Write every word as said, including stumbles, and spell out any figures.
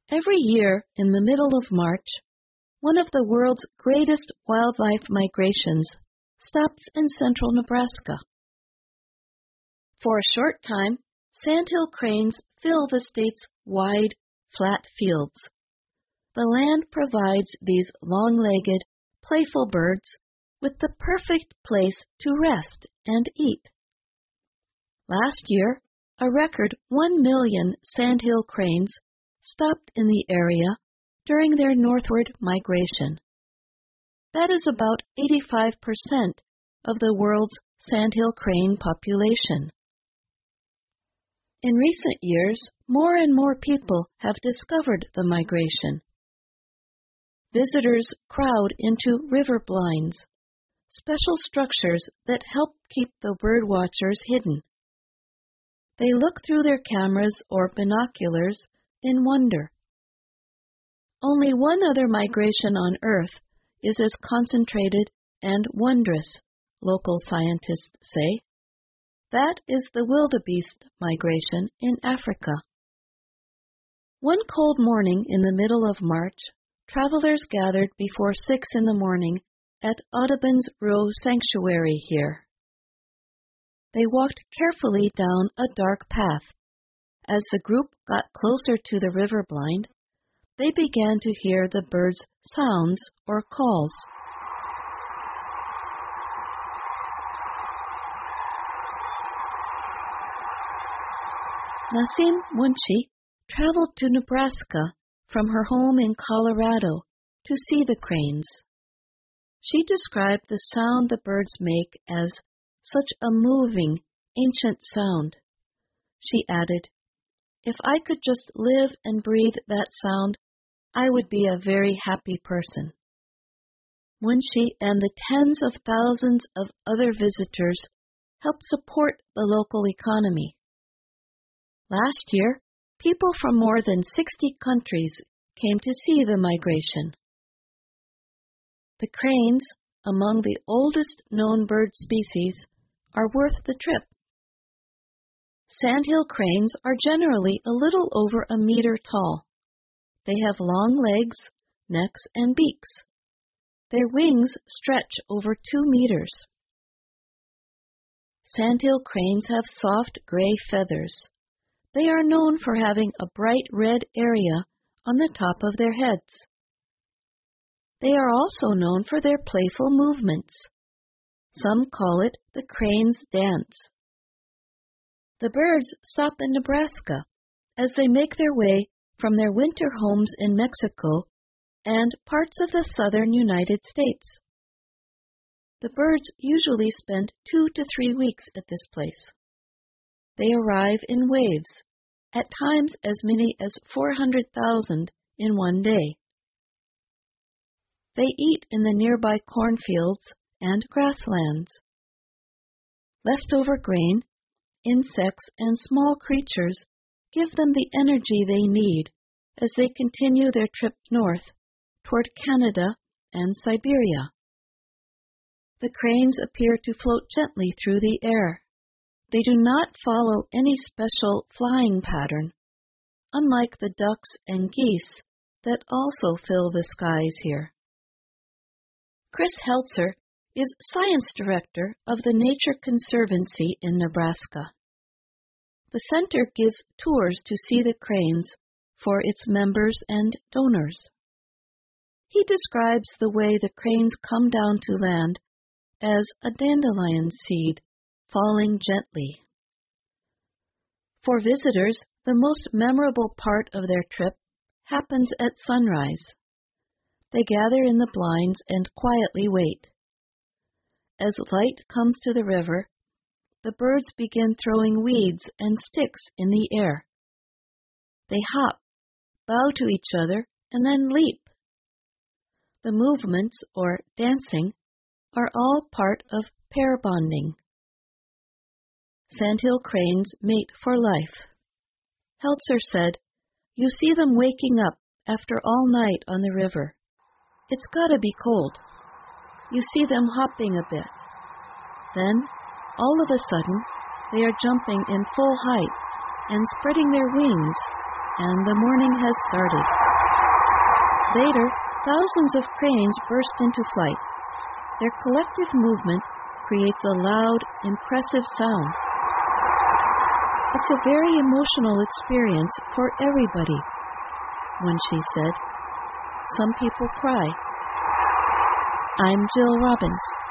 Every year, in the middle of March, one of the world's greatest wildlife migrations stops in central Nebraska. For a short time, sandhill cranes fill the state's wide, flat fields. The land provides these long-legged, playful birds with the perfect place to rest and eat. Last year, a record one million sandhill cranes stopped in the area during their northward migration. That is about eighty-five percent of the world's sandhill crane population. In recent years, more and more people have discovered the migration. Visitors crowd into river blinds, special structures that help keep the birdwatchers hidden. They look through their cameras or binoculars in wonder. Only one other migration on Earth is as concentrated and wondrous, local scientists say. That is the wildebeest migration in Africa. One cold morning in the middle of March, travelers gathered before six in the morning at Audubon's Row Sanctuary here. They walked carefully down a dark path. As the group got closer to the river blind, they began to hear the birds' sounds or calls. Nasim Munshi traveled to Nebraska from her home in Colorado to see the cranes. She described the sound the birds make as such a moving, ancient sound. She added, "If I could just live and breathe that sound, I would be a very happy person." Munshi and the tens of thousands of other visitors help support the local economy. Last year, people from more than sixty countries came to see the migration. The cranes, among the oldest known bird species, are worth the trip. Sandhill cranes are generally a little over a meter tall. They have long legs, necks, and beaks. Their wings stretch over two meters. Sandhill cranes have soft gray feathers. They are known for having a bright red area on the top of their heads. They are also known for their playful movements. Some call it the crane's dance. The birds stop in Nebraska as they make their way from their winter homes in Mexico and parts of the southern United States. The birds usually spend two to three weeks at this place. They arrive in waves, at times as many as four hundred thousand in one day. They eat in the nearby cornfields and grasslands. Leftover grain, insects, and small creatures give them the energy they need as they continue their trip north toward Canada and Siberia. The cranes appear to float gently through the air. They do not follow any special flying pattern, unlike the ducks and geese that also fill the skies here. Chris Heltzer is science director of the Nature Conservancy in Nebraska. The center gives tours to see the cranes for its members and donors. He describes the way the cranes come down to land as a dandelion seed falling gently. For visitors, the most memorable part of their trip happens at sunrise. They gather in the blinds and quietly wait. As light comes to the river, the birds begin throwing weeds and sticks in the air. They hop, bow to each other, and then leap. The movements, or dancing, are all part of pair bonding. Sandhill cranes mate for life. Heltzer said, "You see them waking up after all night on the river. It's gotta be cold. You see them hopping a bit. Then, all of a sudden, they are jumping in full height and spreading their wings and the morning has started. Later, thousands of cranes burst into flight. Their collective movement creates a loud, impressive sound. It's a very emotional experience for everybody. When she said, "Some people cry." I'm Jill Robbins.